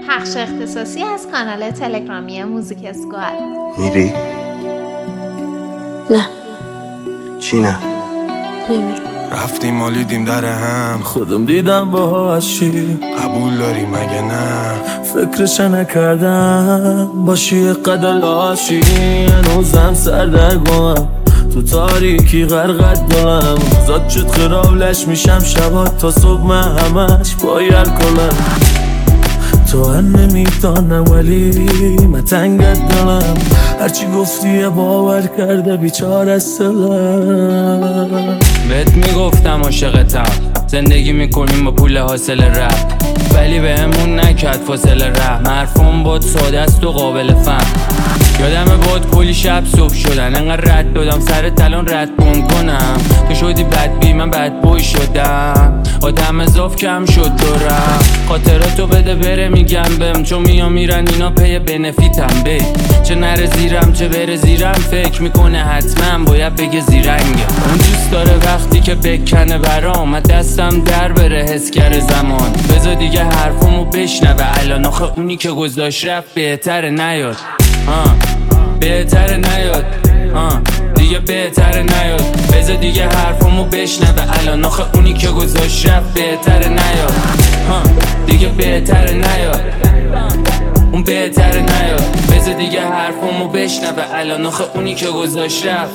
پخش اختصاصی از کانال تلگرامی موزیک اسکواد. میری؟ نه. چی نه؟ نمیرم. رفتیم مالیدیم در هم، خودم دیدم باهاش چی قبول داری مگه نه؟ فکرش نکردم باشی قدر لاشی، هنوزم سردرگمم تو تاریکی غرقت دلم، زاد شد خرابلش میشم شبات تا صبح، من همش باید کنم تو هم نمیدانم ولی من تنگت دلم، هرچی گفتی باور کرده بیچاره است دلم. بهت میگفتم عاشقتم، زندگی میکنیم با پول حاصل رپ، ولی بهمون نکرد فاصله رحم، حرفم بود ساده است و قابل فهم. یادمه بود کلی شب صبح شدن، انقدر رد دادم سر تلان رد کنم، تو شدی بدبی من بدبوی شدم، آدم اضاف کم شد دورم، خاطراتو بده بره میگم بهم، چون میرن اینا پی بنفیتم بی، چه نره زیرم چه بره زیرم، فکر میکنه حتما باید بگه زیرنگه، اون دوست داره وقتی که بکنه برام، من دستم در بره حس کرده زمان، بذار دیگه حرفمو بشنوه الان، آخه اونی که گذاشت رفت بهتره نیاد، بهتره نیاد، دیگه بهتره نیاد، بذار دیگه حرفمو بشنوه الان، آخه اونی که گذاشت رفت بهتره نیاد، دیگه بهتره نیاد، اون بهتره نیاد، بذار دیگه حرفمو بشنوه الان، آخه اونی که گذاشت رفت.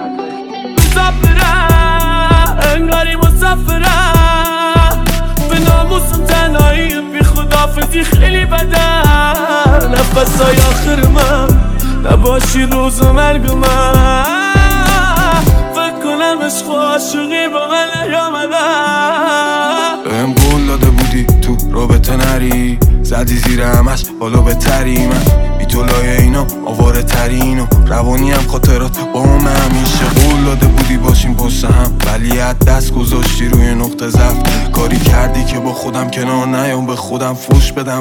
مسافرم انگاری مسافرم، به ناموسم تنهایی بی خدافزی خیلی بدن، نفسای آخر من نباشی روز مرگ من، فکر کنم عشق و عاشقی با من نیامدن. بهم قول داده بودی تو رابطه نری، زدی زیر همش بالا بهتری، من بی تو لایه اینا آواره ترین و روانی هم خاطرات با هم همیشه، قول داده بودی باشیم پشت هم، ولی از دست گذاشتی روی نقطه ضعف، کاری کردی که با خودم کنار نیام، به خودم فوش بدم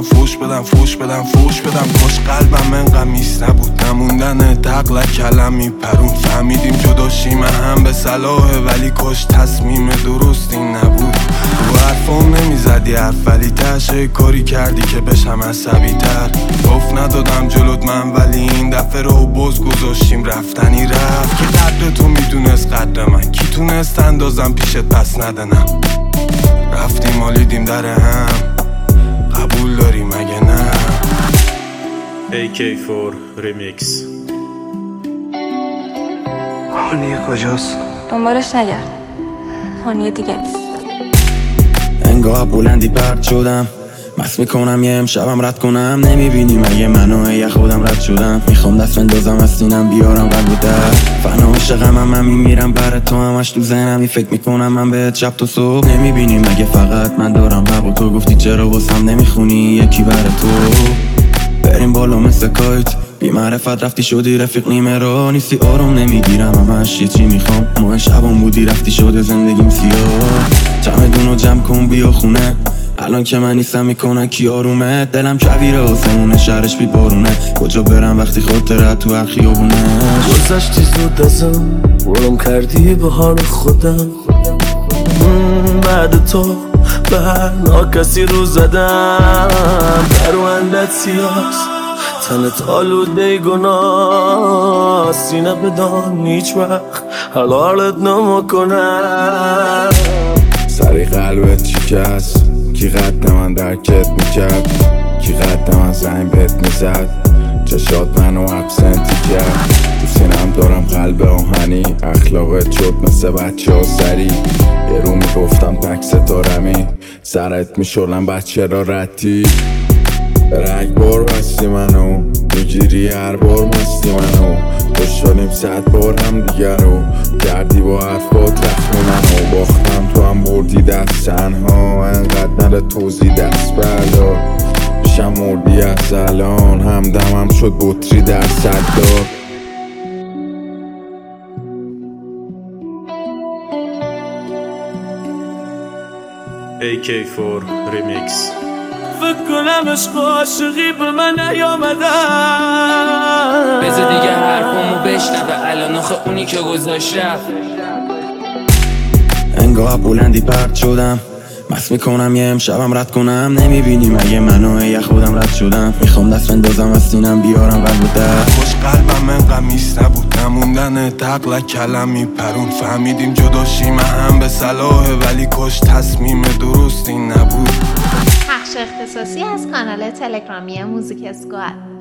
کاش قلبم انقدر میس نبود، نموندن دقل کلم میپرون، فهمیدیم جداشیم هم به صلاحه، ولی کاش تصمیم درستی نبود، رو حرفم نمیزدی حرف، ولی تشه کاری کردی که بشم عصبی تر، گفت ندادم جلوت من، ولی این دفعه رو باز گذاشتیم رفتنی رفت، که قدر تو میدونست قدر من، کی تونست اندازم پیشت پس ندنم، رفتیم مالیدیم در هم، قبول داری مگه نه؟ AK4 ریمیکس. هانیه کجاست؟ دنبالش نگرد، هانیه دیگه نیست. انگاه بلندی پرد شدم، مست میکنم یه امشبم رد کنم، نمیبینی مگه منو یه خودم رد شدم، میخوام دست بندازم از سینم بیارم قلب و در، فنا عاشقم هم میمیرم برای تو، همش تو ذهنمی فکر میکنم من بهت شب تا صبح، نمیبینی مگه فقط من دارم حق و تو گفتی چرا واسم نمیخونی یکی برای تو، بریم بالا مثل کایت، بی معرفت رفتی شدی رفیق نیمه رو، نیستی آروم نمیگیرم همش یه چی میخوام، ماه شبام بودی رفتی شده زندگیم سیاه، چمدونو جمع کن بیا خونه، الان که من نیستم میکنن کی آرومه، دلم کویره آسمونه شهرش بی بارونه، کجا برم وقتی خاطرت تو هر خیابونه، گذشتی زود ازم برم کردی به حال خودم، بعد تو به هر ناکسی رو زدم، پروندت سیاست تنت آلوده گناه، سینه بدان هیچ وقت حلالت نمکنم، سری قلبت شکست، کی قد من درکت میکرد، کی قد من زنگ بهت میزد، چشات منو ابسنتی کرد، تو سینم دارم قلب آهنی، اخلاقت شد مثل بچه ها سری، یه رو میگفتم تک ستارمی، سرت میشولم بچه را ردی، رنگ بار بستی منو، میگیری هر بار مستی منو، خوشحالیم 100 بار هم دیگر رو، کردی با حرفات رخمی منو، باختم تو هم بردی دست تنها، انقدر نره توزی دست بردار، پیشم مردی از الان، همدمم شد بطری در صدار. AK4 ریمیکس. فکر کنم عشق و عاشقی به من نیامدن، بذار دیگه حرفمو بشنوه الان، آخه اونی که گذاشت رفت. انگاه بلندی پرد شدم، مست میکنم یه امشبم رد کنم، نمیبینی مگه منو یه خودم بیارم رد شدم میخوام دست بندازم از سینم بیارم قلب و درد خوش قلبم انقدر میست نبود نموندن تقل کلمی پرون فهمیدیم جداشیم هم به صلاحه ولی کش تصمیم درستی نبود. پخش اختصاصی از کانال تلگرامی موزیک اسکواد.